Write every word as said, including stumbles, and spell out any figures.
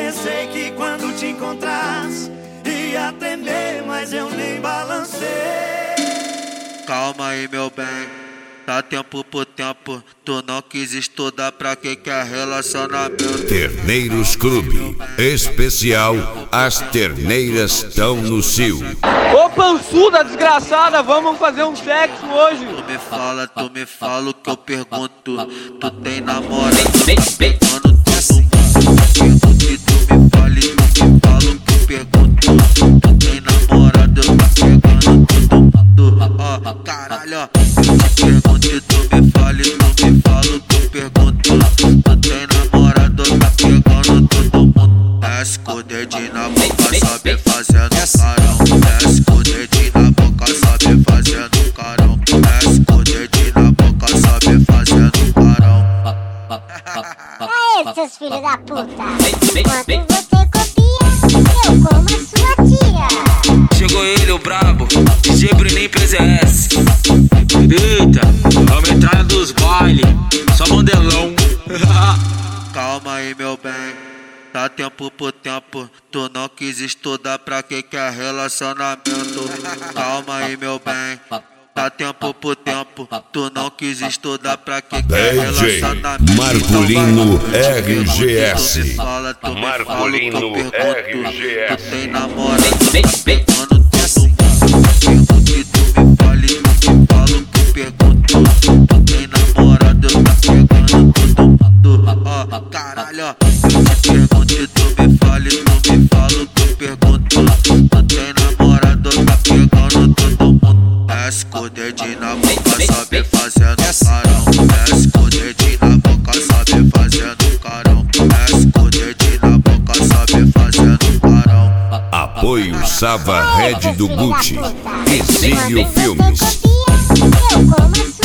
Pensei que quando te encontrasse ia tremer, mas eu nem balancei. Calma aí, meu bem, dá tempo por tempo. Tu não quis estudar, pra que que é relacionamento? Terneiros Clube Especial, as terneiras tão no cio. Ô pançuda desgraçada, vamos fazer um sexo hoje. Tu me fala, tu me fala o que eu pergunto. Tu tem namorado, tá pegando todo mundo. Pergunto e tu me fala e tu me fala o que eu pergunto. Tu tem namorado, tá pegando todo mundo. Ó, caralho, ó. Eu te pergunto e tu me fala e tu me fala o que eu pergunto. Tu tem namorado, tá pegando todo mundo. Desce com o dedinho na boca, sobe fazendo carão. Desce com o dedinho na boca, sobe fazendo carão. Desce com o dedinho na boca, sobe fazendo carão. Aê, seus filhos da puta! Enquanto você copia, eu como a sua tia. Chegou ele, o brabo, D J Bruninho P Z S. Eita, a entrada dos baile, só modelão. Calma aí, meu bem, dá tempo por tempo. Tu não quis estudar, pra que que é relacionamento? Calma aí, meu bem, dá tempo por tempo. Tu não quis estudar, pra que que é D J relacionamento? Marcolino R G S. Tu me fala, tu me fala o que eu Marcolino pergunto. R G S. Tu tem namorado, tá pegando todo mundo. Pergunto e tu me fala e tu me fala o que eu pergunto. Tu tem namorado, tá pegando todo mundo. Ó, caralho, ó. Eu te pergunto e tu me fala e tu me fala o que eu pergunto. Tu tem namorado, tá pegando todo mundo. Desce com o dedinho na boca, sobe fazendo carão. Desce com o dedinho na boca, sobe fazendo carão. Desce com o dedinho na boca, sobe fazendo carão. Apoio Sava Red do Gucci. Exílio Filmes. Eu como a